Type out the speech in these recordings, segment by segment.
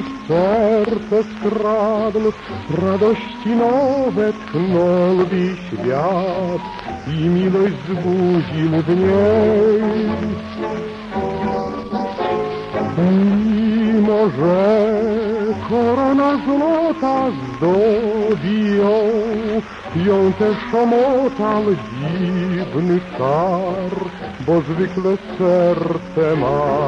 serce skradł, radości nowe tchnął lwi świat i miłość zbudził w niej. Mimo że korona złota zdobi ją też omotał dziwny czar, bo zwykle serce ma.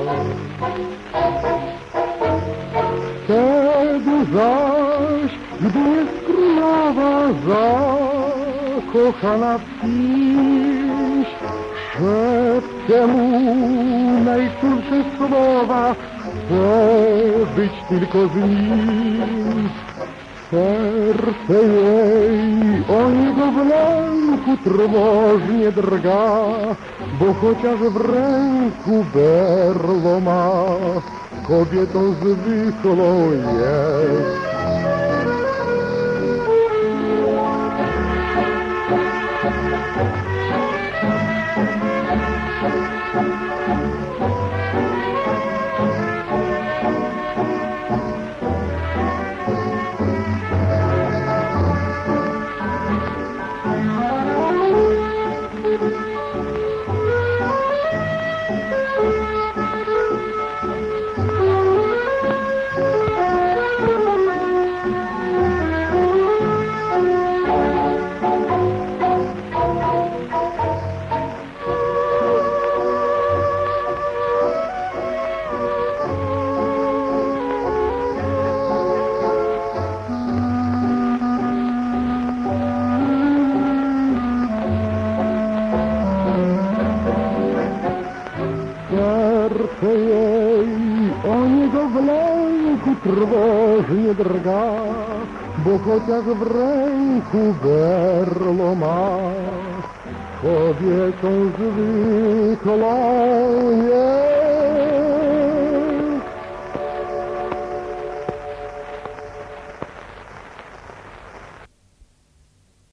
Wtedy zaś, gdy jest królowa zakochana w kimś, szepcze mu najczulsze słowa, chcę być tylko z nim. Serce jej o niego w lęku trwożnie drga, bo chociaż w ręku berło ma, kobietą zwykłą jest. Serce jej o niego w lęku trwożnie drga, bo chociaż w ręku berło ma, kobietą zwykłą